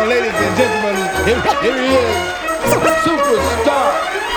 ladies and gentlemen, here he is, superstar.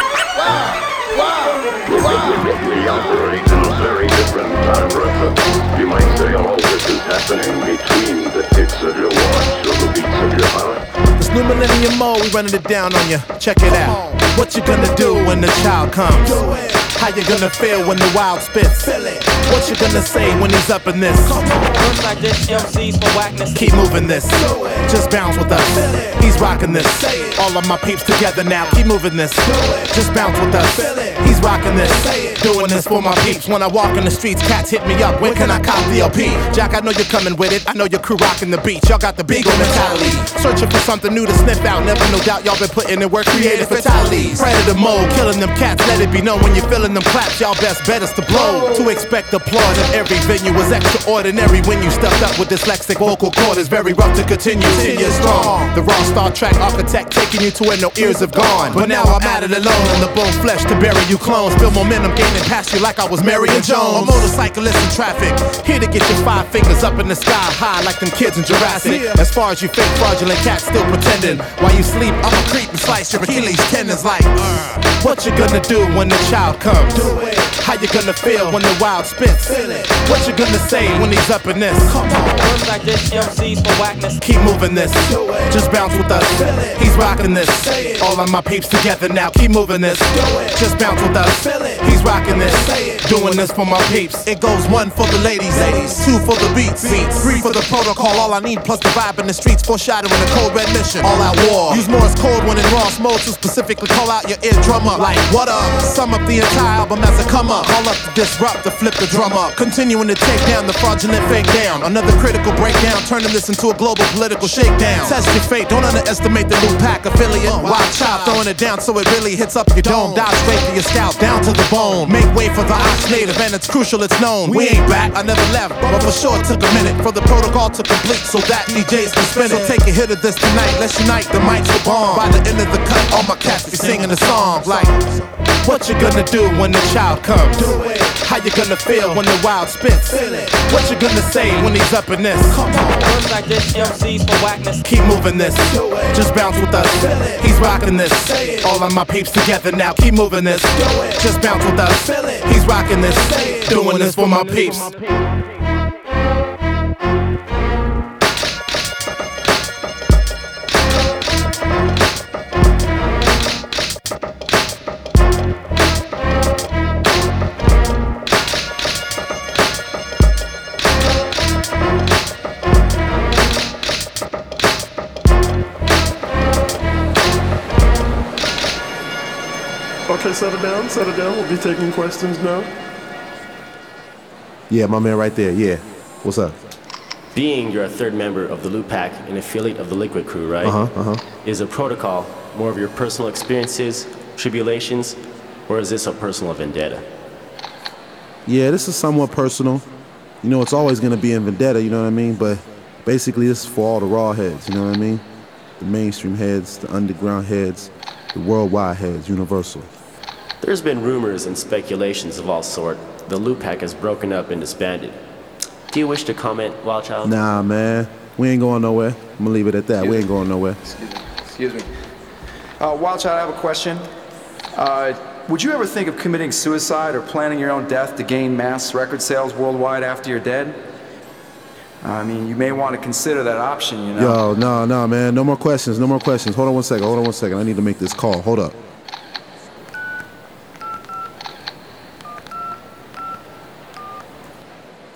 We operate in a very different time reference. You might say all this is happening between the ticks of your watch or the beats of your heart. This new millennium mode, we running it down on you. Check it out. What you gonna do when the child comes? How you gonna feel when the wild spits? What you gonna say when he's up in this? Looks like this MC's for whackness. Keep moving this. Just bounce with us. He's rocking this. All of my peeps together now. Keep moving this. Just bounce with us. He's rocking this. Doing this for my peeps. When I walk in the streets, cats hit me up. When can I cop the LP? Jack, I know you're coming with it. I know your crew rocking the beach. Y'all got the Beagle mentality. Searching for something new to sniff out. Never no doubt y'all been putting in work. Creative fatalities. Predator mode. Killing them cats. Let it be known when you're feeling them claps. Y'all best bet us to blow. To expect applause in every venue was extraordinary. When you stepped up with dyslexic vocal cord, is very rough to continue. 10 years strong. The raw Star Trek architect taking you to where no ears have gone. But now I'm at it alone in the bone flesh to bury you clones. Feel momentum gaining past you like I was Marion Jones. A motorcyclist in traffic, here to get your 5 fingers up in the sky high like them kids in Jurassic. As far as you fake fraudulent cats still pretending, while you sleep I'ma creep and slice your Achilles tendons like what you gonna do when the child comes? How you gonna feel when the wild spits? What you gonna say when he's up in this? Looks like this MC's for whackness. Keep moving this. Just bounce with us. He's rocking this. All of my peeps together now. Keep moving this. Just bounce with us. He's rocking this. Doing this for my peeps. It goes 1 for the ladies, 2 for the beats, 3 for the protocol. All I need plus the vibe in the streets. Foreshadowing a cold red mission. All out war. Use Morse code when in Ross mode to specifically call out your eardrum up. Like what up? Sum up the entire album as a come up. Call up to disrupt, to flip the drum up. Continuing to take down the fraudulent fake down. Another critical breakdown, turning this into a global political shakedown. Test your fate, don't underestimate the new pack affiliate. Wild child throwing it down so it really hits up your dome. Dive straight to your scalp, down to the bone. Make way for the ox native, and it's crucial it's known. We ain't back, I never left, but for sure it took a minute for the protocol to complete so that DJs can spin it. So take a hit of this tonight, let's unite, the mics will bomb. By the end of the cut, all my cats be singing the songs like what you gonna do when the child comes? How you gonna feel when the wild spits? What you gonna say when he's up in this? Looks like this MC's for whackness. Keep moving this. Just bounce with us. He's rocking this. All of my peeps together now. Keep moving this. Just bounce with us. He's rocking this. Doing this for my peeps. Okay, settle down. We'll be taking questions now. Yeah, my man right there, yeah. What's up? Being you're a third member of the Loop Pack, an affiliate of the Liquid Crew, right? Is a protocol more of your personal experiences, tribulations, or is this a personal vendetta? Yeah, this is somewhat personal. You know, it's always gonna be in vendetta, you know what I mean? But basically this is for all the raw heads, you know what I mean? The mainstream heads, the underground heads, the worldwide heads, universal. There's been rumors and speculations of all sort. The Loop Pack has broken up and disbanded. Do you wish to comment, Wildchild? Nah, man. We ain't going nowhere. I'm gonna leave it at that. We ain't going nowhere. Excuse me. Wildchild, I have a question. Would you ever think of committing suicide or planning your own death to gain mass record sales worldwide after you're dead? I mean, you may want to consider that option, you know? Yo, no, man. No more questions. Hold on one second. I need to make this call. Hold up.